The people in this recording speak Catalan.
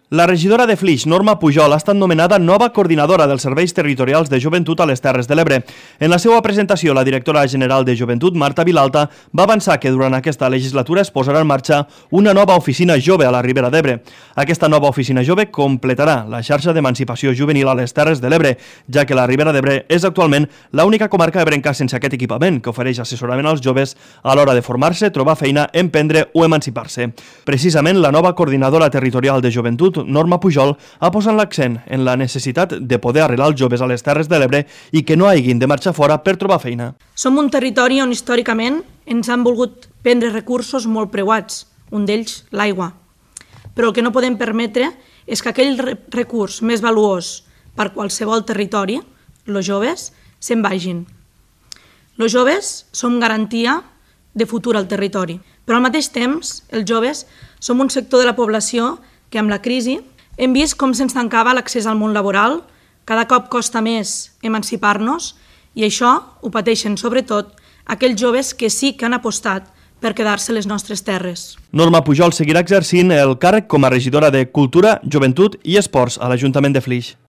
La regidora de Flix, Norma Pujol, ha estat nomenada nova coordinadora dels serveis territorials de joventut a les Terres de l'Ebre. En la seva presentació, la directora general de Joventut, Marta Vilalta, va avançar que durant aquesta legislatura es posarà en marxa una nova oficina jove a la Ribera d'Ebre. Aquesta nova oficina jove completarà la xarxa d'emancipació juvenil a les Terres de l'Ebre, ja que la Ribera d'Ebre és actualment l'única comarca ebrenca sense aquest equipament que ofereix assessorament als joves a l'hora de formar-se, trobar feina, emprendre o emancipar-se. Precisament, la nova coordinadora territorial de joventut, Norma Pujol, ha posat l'accent en la necessitat de poder arrelar els joves a les Terres de l'Ebre i que no hagin de marxar fora per trobar feina. Som un territori on històricament ens han volgut prendre recursos molt preuats, un d'ells l'aigua. Però el que no podem permetre és que aquell recurs més valuós per qualsevol territori, els joves, se'n vagin. Els joves som garantia de futur al territori, però al mateix temps els joves som un sector de la població que amb la crisi hem vist com se'ns tancava l'accés al món laboral, cada cop costa més emancipar-nos i això ho pateixen sobretot aquells joves que sí que han apostat per quedar-se a les nostres terres. Norma Pujol seguirà exercint el càrrec com a regidora de Cultura, Joventut i Esports a l'Ajuntament de Flix.